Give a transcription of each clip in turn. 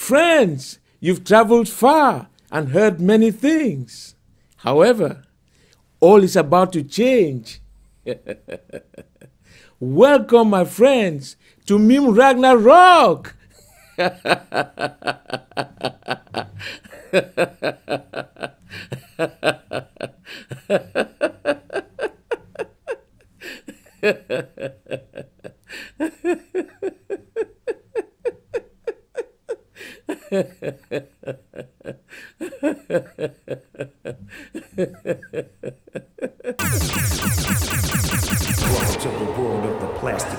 Friends, you've traveled far and heard many things. However, all is about to change. Welcome, my friends, to Meme Ragnarok. Welcome to the world of the plastic.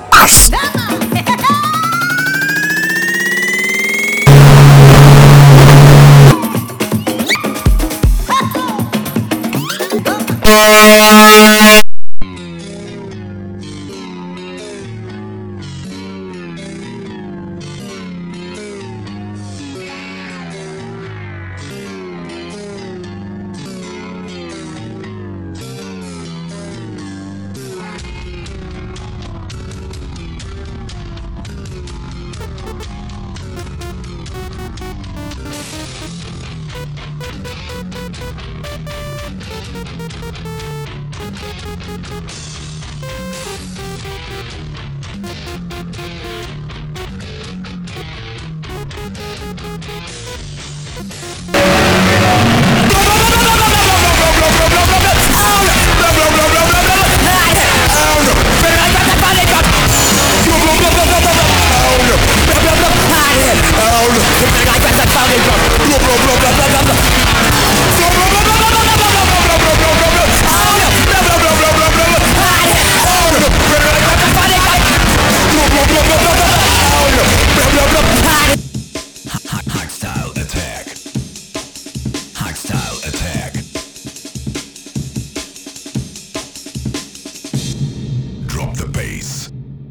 Drop the bass.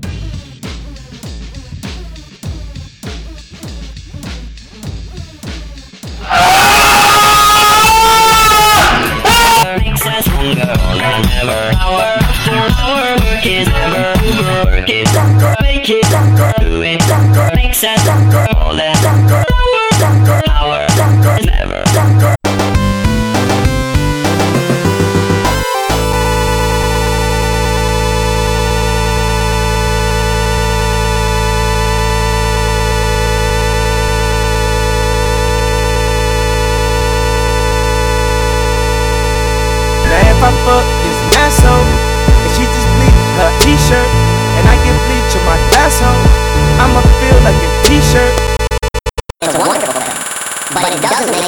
I fuck this asshole, and she just bleed her t-shirt, and I get bleach on my asshole, I'ma feel like a t-shirt. It's a wonderful thing, but it doesn't make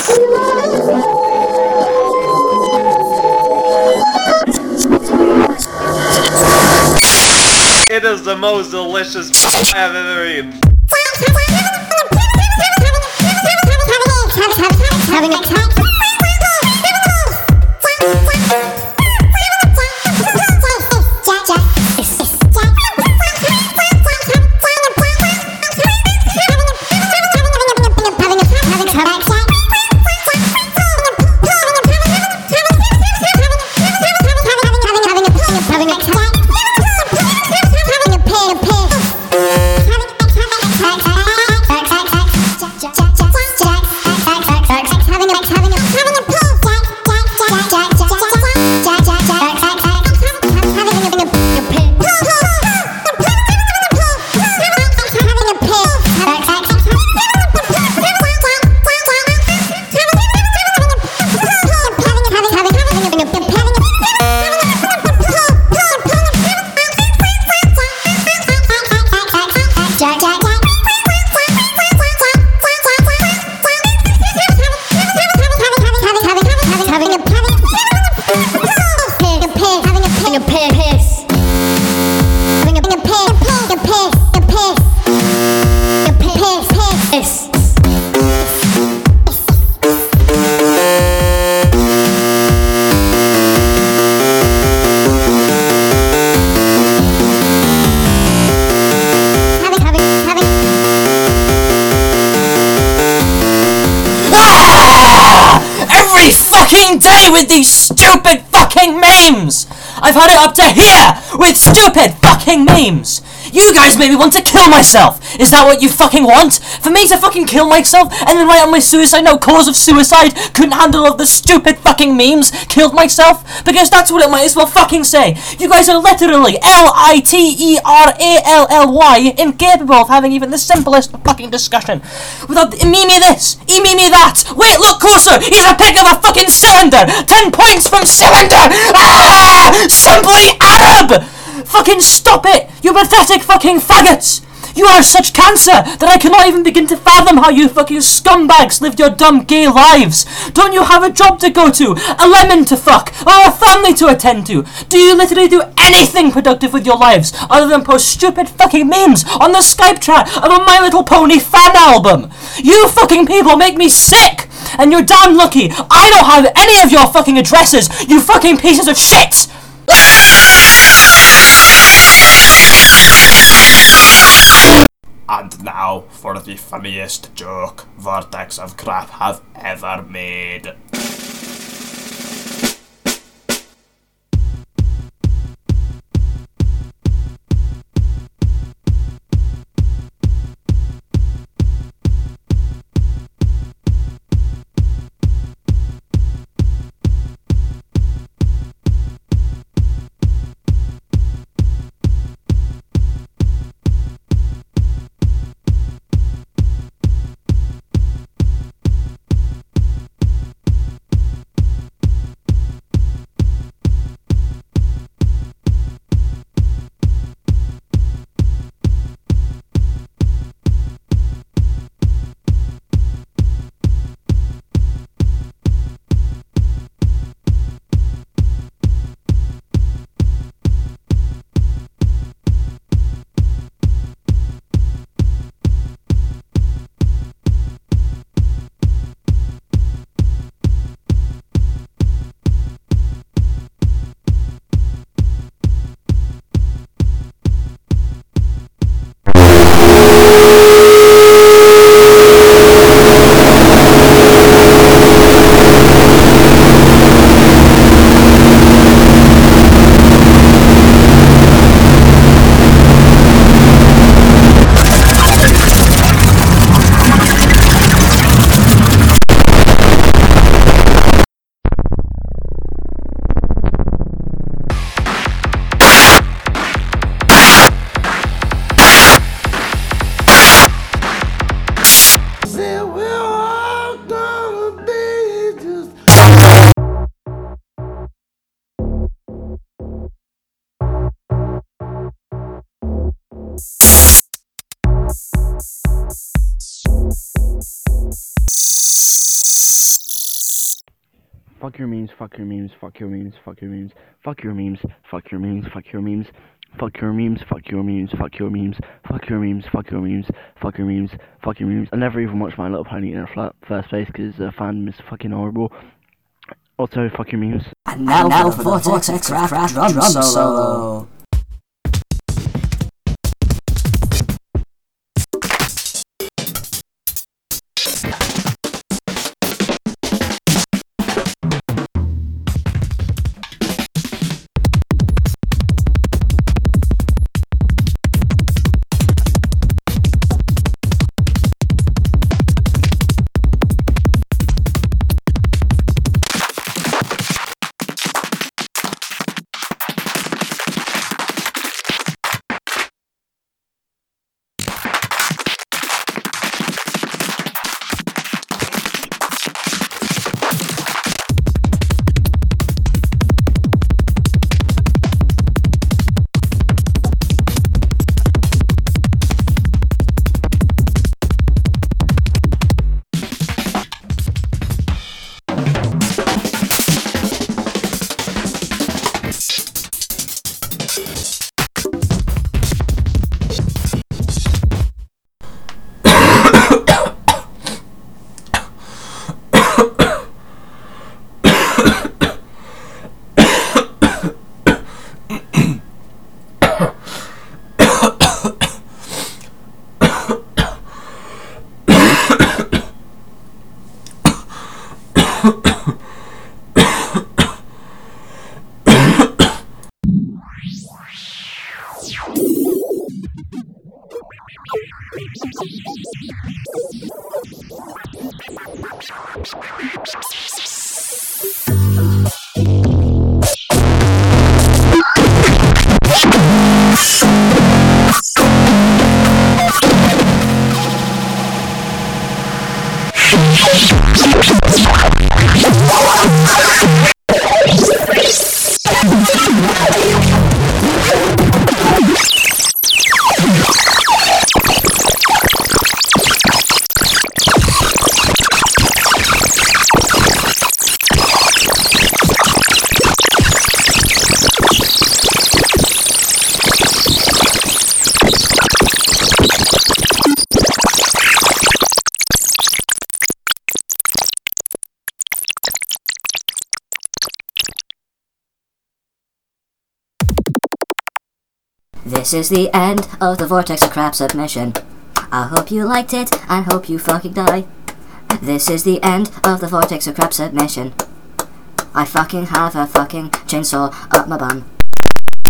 sense. It is the most delicious I have ever eaten. Having a time. Fucking day with these stupid fucking memes! I've had it up to here with stupid fucking memes! You guys made me want to kill myself. Is that what you fucking want? For me to fucking kill myself and then write on my suicide note, cause of suicide, couldn't handle all the stupid fucking memes, killed myself? Because that's what it might as well fucking say. You guys are literally LITERALLY incapable of having even the simplest fucking discussion without me this, me that. Wait, look closer. He's a pic of a fucking cylinder. 10 points from cylinder. Ah! Simply Arab. Fucking stop it, you pathetic fucking faggots. You are such cancer that I cannot even begin to fathom how you fucking scumbags lived your dumb gay lives. Don't you have a job to go to, a lemon to fuck, or a family to attend to? Do you literally do anything productive with your lives other than post stupid fucking memes on the Skype chat of a My Little Pony fan album? You fucking people make me sick, and you're damn lucky I don't have any of your fucking addresses, you fucking pieces of shit! And now for the funniest joke Vortex of Crap have ever made. Fuck your memes, fuck your memes, fuck your memes, fuck your memes, fuck your memes, fuck your memes, fuck your memes, fuck your memes, fuck your memes, fuck your memes, fuck your memes, fuck your memes, fuck your memes, fuck your memes. I never even watched My Little Pony in the first place because the fandom is fucking horrible. Also, fuck your memes. And now for the Vortex Craft drum solo. This is the end of the Vortex of Crap submission. I hope you liked it, I hope you fucking die. This is the end of the Vortex of Crap submission. I fucking have a fucking chainsaw up my bum.